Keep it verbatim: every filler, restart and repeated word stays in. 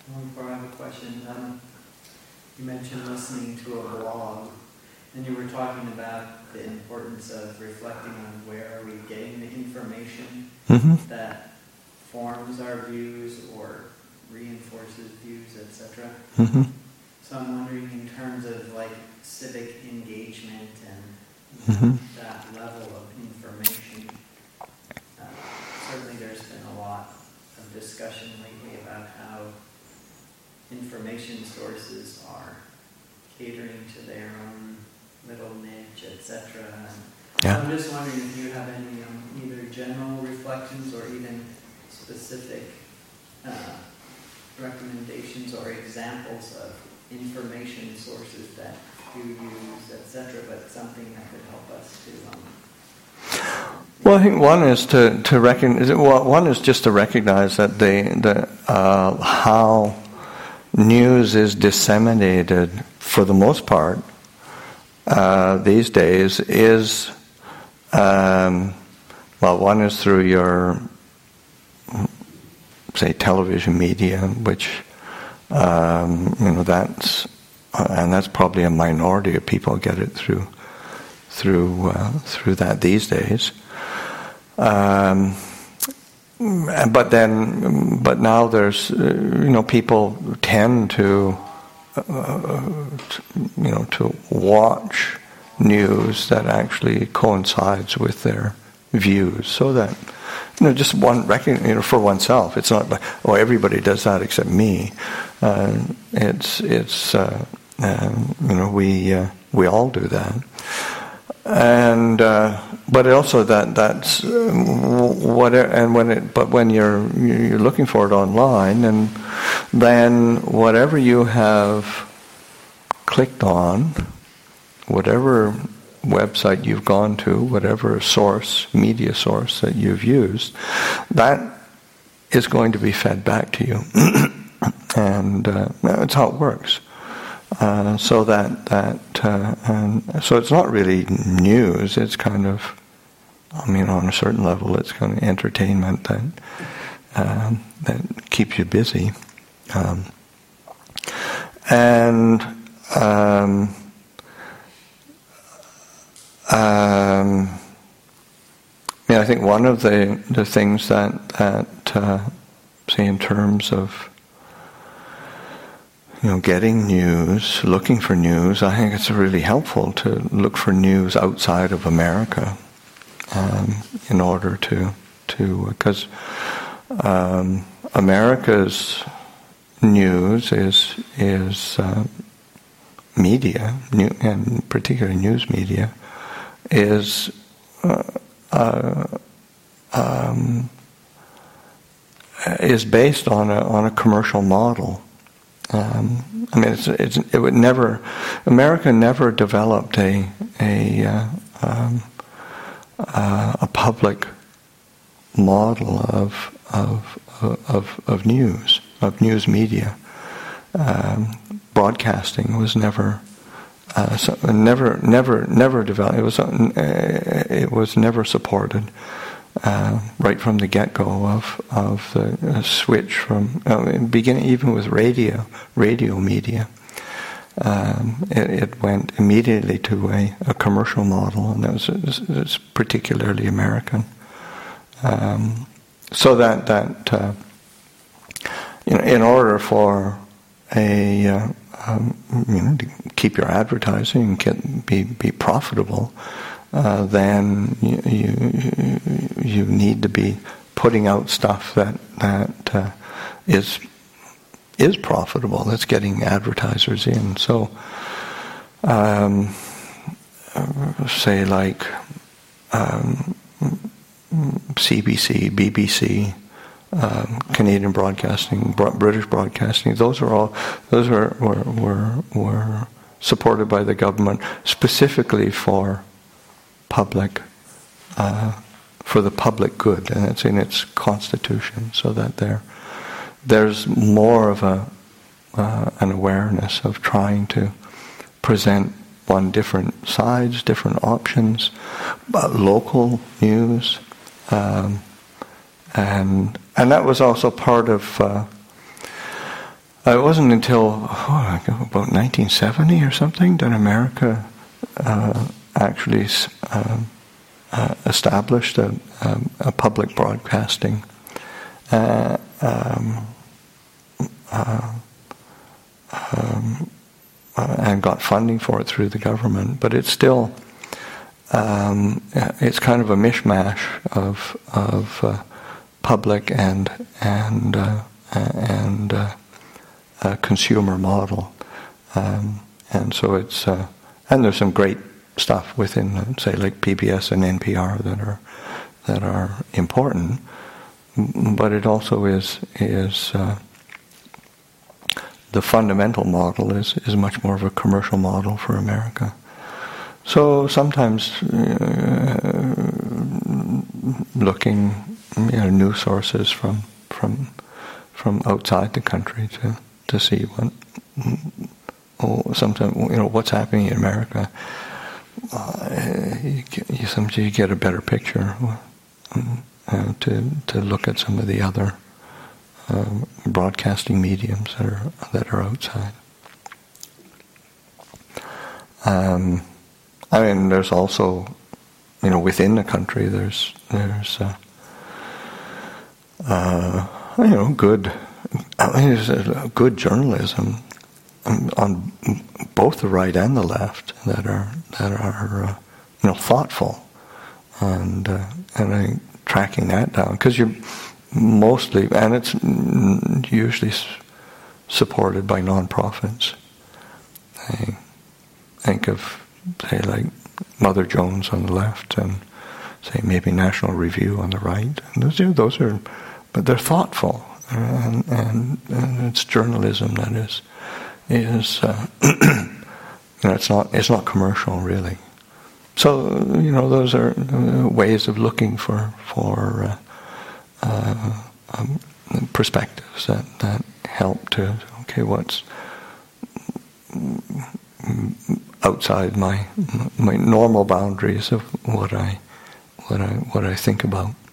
Before I have a question, um, you mentioned listening to a blog, and you were talking about the importance of reflecting on where are we getting the information mm-hmm. that forms our views or reinforces views, et cetera. Mm-hmm. So I'm wondering, in terms of like civic engagement and mm-hmm. that level of information, uh, certainly there's been a lot of discussion lately about how information sources are catering to their own little niche, et cetera. Yeah. So I'm just wondering if you have any um, either general reflections or even specific uh, recommendations or examples of information sources that you use, et cetera, but something that could help us to. Um, well, I think one is to to recognize. Well, one is just to recognize that the the uh, how news is disseminated for the most part uh, these days is um, well, one is through your say television media, which um, you know that's uh, and that's probably a minority of people get it through through uh, through that these days. Um, but then, but now there's uh, you know people tend to uh, you know to watch news that actually coincides with their views, so that. You know, just one, you know, for oneself. It's not like, oh, everybody does that except me. Uh, it's, it's, uh, um, you know, we uh, we all do that. And uh, but also that that's uh, whatever. And when it, but when you're you're looking for it online, and then whatever you have clicked on, whatever website you've gone to, whatever source, media source that you've used, that is going to be fed back to you. And uh, that's how it works. Uh, so that, that uh, and so it's not really news, it's kind of, I mean, on a certain level, it's kind of entertainment that, uh, that keeps you busy. Um, and um, Um, yeah, I think one of the, the things that, that uh, say in terms of you know getting news, looking for news, I think it's really helpful to look for news outside of America um, in order to to because um, America's news is is uh, media, new, and particularly news media. Is uh, uh, um, is based on a on a commercial model. Um, I mean, it's, it's it would never America never developed a a uh, um, uh, a public model of of of of news of news media. Um, broadcasting was never. Uh, so never, never, never developed. It was, uh, it was never supported uh, right from the get-go of of the uh, switch from uh, beginning even with radio, radio media. Um, it, it went immediately to a, a commercial model, and that was, it was particularly American. Um, so that that uh, you know, in order for a uh, Um, you know, to keep your advertising and get, be be profitable, uh, then you, you you need to be putting out stuff that that uh, is is profitable. That's getting advertisers in. So, um, say like um, C B C, B B C. Um, Canadian broadcasting, British broadcasting, those are all those were were were, were supported by the government specifically for public uh, for the public good, and it's in its constitution, so that there there's more of a uh, an awareness of trying to present on different sides, different options, uh, local news. Um, And and that was also part of uh, it wasn't until oh, about nineteen seventy or something that America uh, actually uh, uh, established a, a, a public broadcasting uh, um, uh, um, uh, and got funding for it through the government. But it's still um, it's kind of a mishmash of of uh, public and and uh, and uh, uh, consumer model, um, and so it's uh, and there's some great stuff within, uh, say, like P B S and N P R that are that are important, but it also is is uh, the fundamental model is is much more of a commercial model for America. So sometimes uh, looking, you know, news sources from from from outside the country to to see what oh sometimes you know what's happening in America. Uh, you, get, you sometimes you get a better picture uh, to to look at some of the other uh, broadcasting mediums that are that are outside. Um, I mean, there's also, you know, within the country, there's there's uh, uh, you know good, I mean, there's a good journalism on both the right and the left that are that are uh, you know thoughtful, and uh, and I think tracking that down, because you're mostly, and it's usually supported by non-profits. I think of, say, like Mother Jones on the left, and say maybe National Review on the right. And those are, those are, but they're thoughtful, and, and, and it's journalism that is is uh, you know, it's not it's not commercial really. So you know those are uh, ways of looking for for uh, uh, um, perspectives that that help to okay what's outside my my normal boundaries of what I what I what I think about.